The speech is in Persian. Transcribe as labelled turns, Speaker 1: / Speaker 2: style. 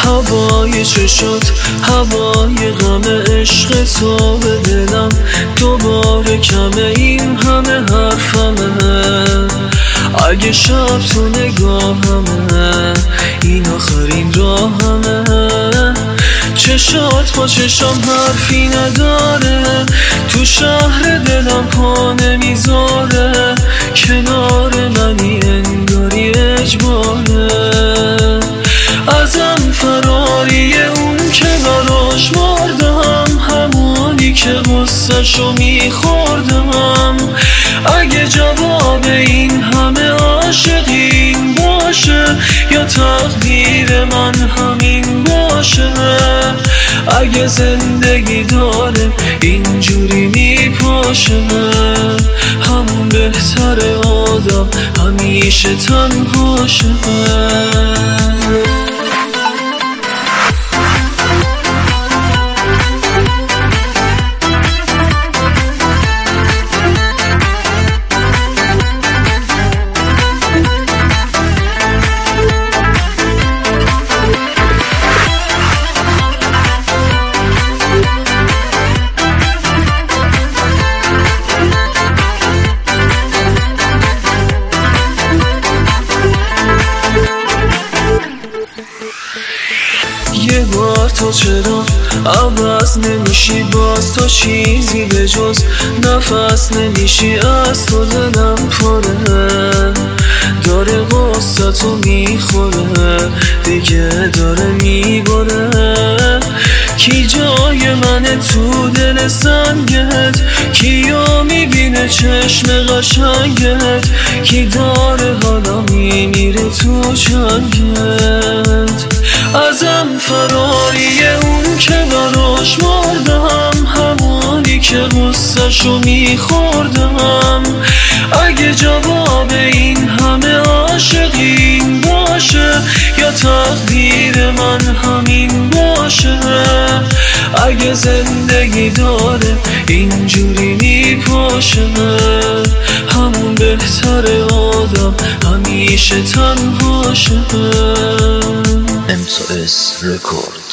Speaker 1: هوای چشات، هوای غم عشق تو به دلم دوباره کمه، این همه حرفمه اگه شب تو نگاهمه، این آخرین راهمه. چشات با چشام حرفی نداره، تو شهر دلم پا نمیذاره، کنار منی انگاری اجباره. ازم فراری اون که براش مردم، همونی که غصه‌شو میخوردم. اگه جواب این همه عاشقین باشه، یا تقدیر من همین باشه. اگه زندگی داره اینجوری میپاشه، همون بهتره آدم همیشه تنهاشه. یه بار تو چرا عوض نمیشی، باز تو چیزی به جز نفس نمیشی. از تو دلم پره، داره غصه تو میخوره، دیگه داره میبره. کی جای منه تو دل سنگت، کیو میبینه چشم قشنگت، کی داره حالا میمیره تو چنگت. ازم فراری اون که براش مردم، همونی که غصه‌شو میخوردم. اگه جواب این همه عاشقین باشه، یا تقدیر من همین باشه. اگه زندگی داره اینجوری میپاشه، همون بهتره آدم همیشه تنهاشه.
Speaker 2: MTOS Record